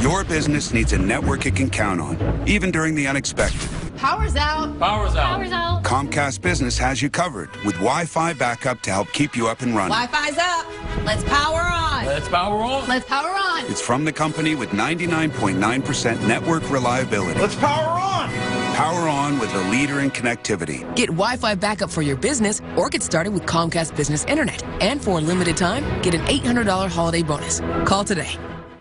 Your business needs a network it can count on, even during the unexpected. Power's out. Power's out. Power's out. Comcast Business has you covered with Wi-Fi backup to help keep you up and running. Wi-Fi's up. Let's power on. Let's power on. Let's power on. It's from the company with 99.9% network reliability. Let's power on. Power on with the leader in connectivity. Get Wi-Fi backup for your business or get started with Comcast Business Internet. And for a limited time, get an $800 holiday bonus. Call today.